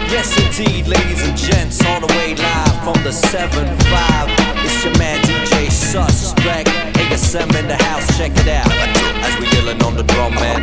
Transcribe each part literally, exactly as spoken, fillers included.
Yes indeed, ladies and gents, all the way live from the seven five. It's your man D J Suspect, A S M in the house, check it out. As we yelling on the drum, man.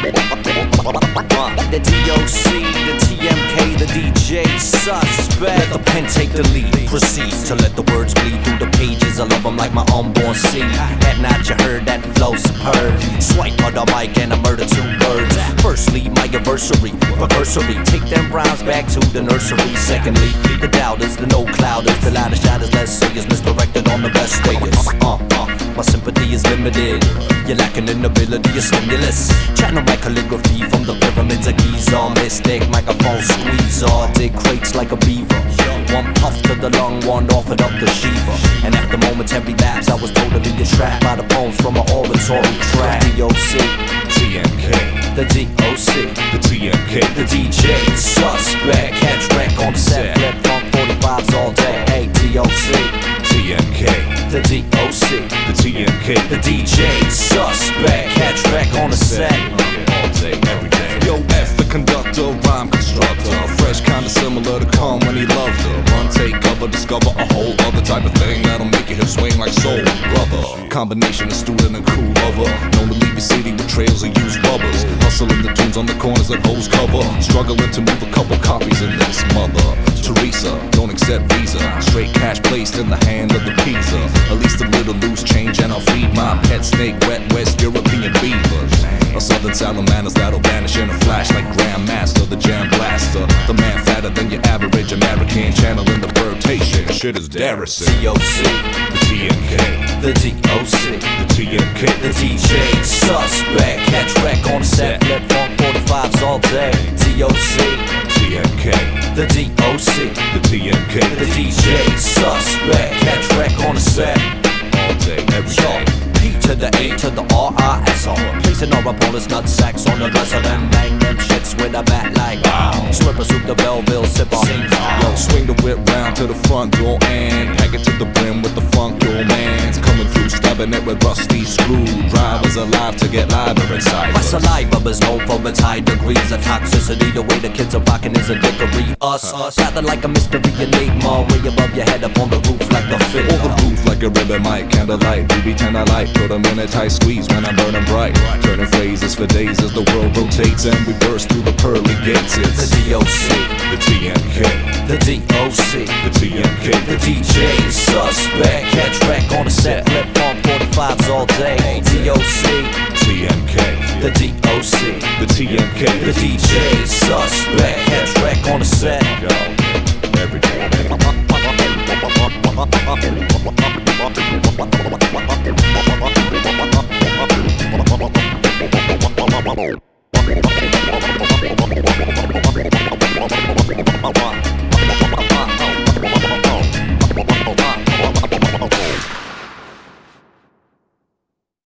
The D O C, the T M K, the D J Suspect. Let the pen take the lead, proceed to let the words bleed through the pages. I love them like my unborn seed. Had not you heard that flow superb? Swipe on the mic and I murder two birds. Firstly, my anniversary, but cursory, take them rhymes back to the nursery. Secondly, the doubters, the no clouders, the loudest shouters, let's say is misdirected on the best days. Uh, uh, my sympathy is limited. You're lacking in ability of stimulus. Channel my calligraphy from the pyramids of Giza. Mystic microphone squeeze all dig crates like a beaver. One puff to the lung, one offered up to Shiva. And after momentary lapse, I was totally entrapped by the poems from my oratory track. D O C, T M K, the D O C, the T M K, the D J Suspect. Catch wreck on the set, flip funk forty-fives all day. Hey, D O C, T M K, the D O C, the T M K, the D J Suspect. Catch wreck on the set, all day, every day. Yo, F the conductor, rhyme constructor, fresh kinda similar to Khan when he loved her. Run, take cover, discover a whole other type of thing that'll make your hip swing like soul brother. Combination of student and cool lover, known to leave your city with trails of used rubbers. Hustling the tunes on the corners that hoes cover, struggling to move a couple copies in this mother. Teresa, don't accept visa, straight cash placed in the hand of the pizza. At least a little loose change and I'll feed my pet snake, wet West European beavers. A southern salamanders that'll vanish in a flash like Grandmaster, the jam blaster. The man fatter than your average American, channeling the birdtation. Shit is Darrison. D O C, The T M K, the D O C, the T M K, the D J Suspect. Catch wreck on the set, flip funk forty-fives all day. D O C, T M K, the D O C, the T M K, the D J Suspect. Catch wreck on the set, all day, every yo. day. P to the A to the R I S O. Placing all opponents nut sacks on the dresser, then bang them shits with a bat like wow. Slipper soup the Belleville sip on. Yo, swing the whip round to the front door and pack it to the brim with the funk your man's coming through, stabbing it with rusty screwdrivers, alive to get liver inside. My saliva is known for its high degrees of toxicity. The way the kids are rocking is a dickery. Us, us, rather like a mystery enigma. Way above your head up on the roof like a fit. On the roof like a ribbon mic, candlelight, ruby tender light. Put them in a tight squeeze when I'm burning bright. Turning phrases for days as the world rotates and we burst through the pearly gates. It's the D O C, the T M K, the D O C, the T M K, the D J Suspect. Catch wreck on the set, flip funk forty-fives all day. D O C, T M K, the D O C, the T M K, the D J Suspect. Catch wreck on the set, yo, every day. Bye.